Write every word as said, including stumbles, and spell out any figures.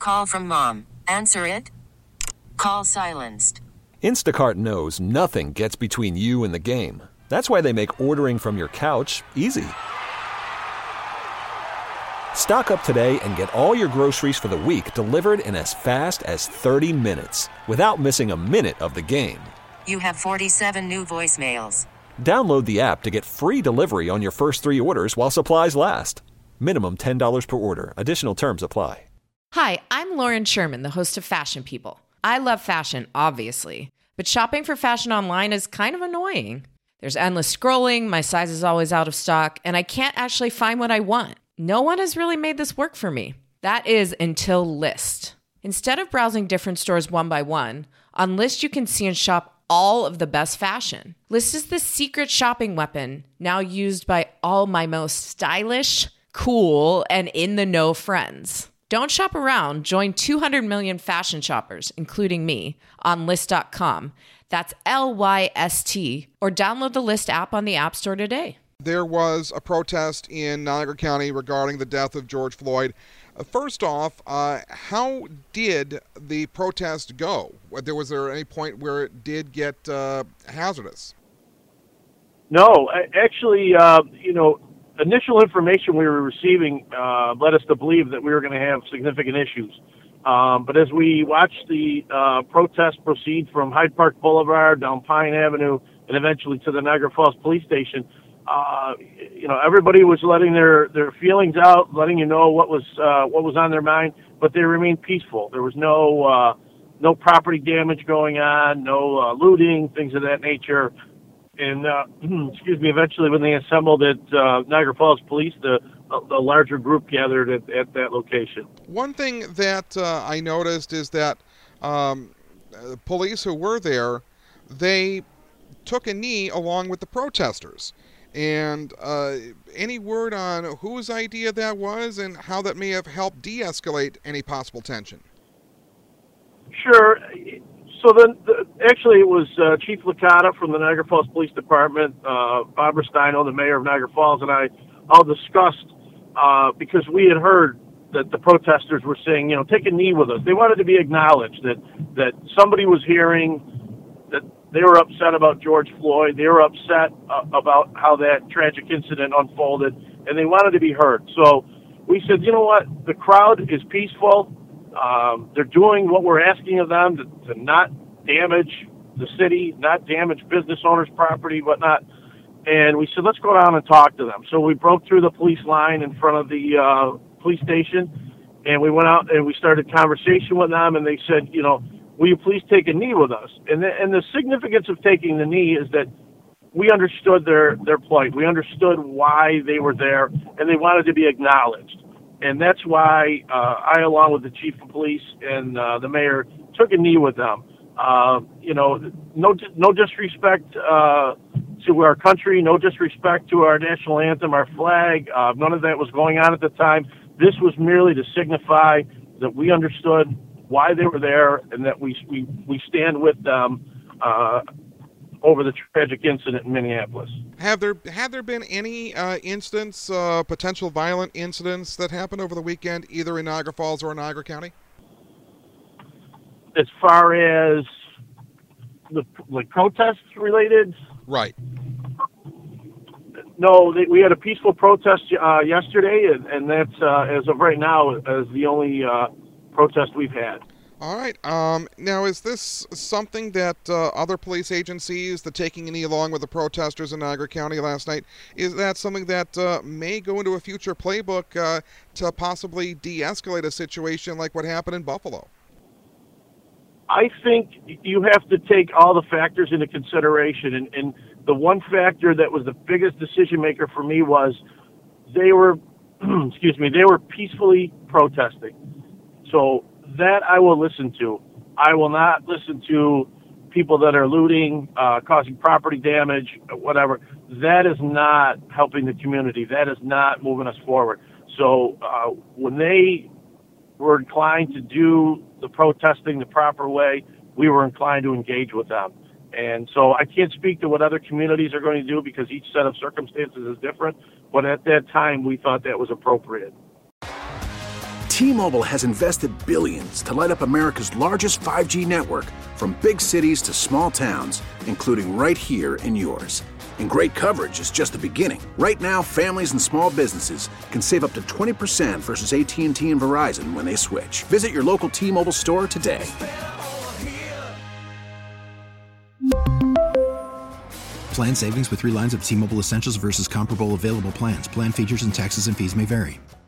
Call from mom. Answer it. Call silenced. Instacart knows nothing gets between you and the game. That's why they make ordering from your couch easy. Stock up today and get all your groceries for the week delivered in as fast as thirty minutes without missing a minute of the game. You have forty-seven new voicemails. Download the app to get free delivery on your first three orders while supplies last. Minimum ten dollars per order. Additional terms apply. Hi, I'm Lauren Sherman, the host of Fashion People. I love fashion, obviously, but shopping for fashion online is kind of annoying. There's endless scrolling, my size is always out of stock, and I can't actually find what I want. No one has really made this work for me. That is until Lyst. Instead of browsing different stores one by one, on Lyst you can see and shop all of the best fashion. Lyst is the secret shopping weapon now used by all my most stylish, cool, and in-the-know friends. Don't shop around. Join two hundred million fashion shoppers, including me, on Lyst dot com. That's L Y S T, or download the Lyst app on the App Store today. There was a protest in Niagara County regarding the death of George Floyd. Uh, first off, uh, how did the protest go? There Was there any point where it did get uh, hazardous? No, actually, uh, you know, initial information we were receiving uh, led us to believe that we were going to have significant issues. Um, but as we watched the uh, protest proceed from Hyde Park Boulevard down Pine Avenue and eventually to the Niagara Falls Police Station, uh, you know, everybody was letting their, their feelings out, letting you know what was uh, what was on their mind, but they remained peaceful. There was no uh, no property damage going on, no uh, looting, things of that nature. And, uh, excuse me, eventually when they assembled at uh, Niagara Falls Police, the, the larger group gathered at, at that location. One thing that uh, I noticed is that um, police who were there, they took a knee along with the protesters. And uh, any word on whose idea that was and how that may have helped de-escalate any possible tension? Sure. So then, the, actually, it was uh, Chief Licata from the Niagara Falls Police Department, uh, Barbara Steino, the mayor of Niagara Falls, and I all discussed, uh, because we had heard that the protesters were saying, you know, take a knee with us. They wanted to be acknowledged that, that somebody was hearing that they were upset about George Floyd. They were upset uh, about how that tragic incident unfolded, and they wanted to be heard. So we said, you know what, the crowd is peaceful. Um, they're doing what we're asking of them, to, to not damage the city, not damage business owners' property, whatnot. And we said, let's go down and talk to them. So we broke through the police line in front of the uh, police station, and we went out and we started conversation with them, and they said, you know, will you please take a knee with us? And the, and the significance of taking the knee is that we understood their, their plight. We understood why they were there, and they wanted to be acknowledged. And that's why uh, I, along with the chief of police and uh, the mayor, took a knee with them. Uh, you know, no no disrespect uh, to our country, no disrespect to our national anthem, our flag. Uh, none of that was going on at the time. This was merely to signify that we understood why they were there and that we we, we stand with them uh, over the tragic incident in Minneapolis. Have there had there been any uh, incidents, uh, potential violent incidents that happened over the weekend, either in Niagara Falls or Niagara County? As far as the like protests related, right? No, they, we had a peaceful protest uh, yesterday, and, and that's uh, as of right now is the only uh, protest we've had. All right. Um, now, is this something that uh, other police agencies, the taking a knee along with the protesters in Niagara County last night, is that something that uh, may go into a future playbook uh, to possibly de-escalate a situation like what happened in Buffalo? I think you have to take all the factors into consideration, and, and the one factor that was the biggest decision maker for me was they were, excuse me, they were peacefully protesting. So that I will listen to. I will not listen to people that are looting, uh, causing property damage, whatever. That is not helping the community. That is not moving us forward. So uh, when they were inclined to do the protesting the proper way, we were inclined to engage with them. And so I can't speak to what other communities are going to do because each set of circumstances is different. But at that time, we thought that was appropriate. T-Mobile has invested billions to light up America's largest five G network, from big cities to small towns, including right here in yours. And great coverage is just the beginning. Right now, families and small businesses can save up to twenty percent versus A T and T and Verizon when they switch. Visit your local T-Mobile store today. Plan savings with three lines of T-Mobile Essentials versus comparable available plans. Plan features and taxes and fees may vary.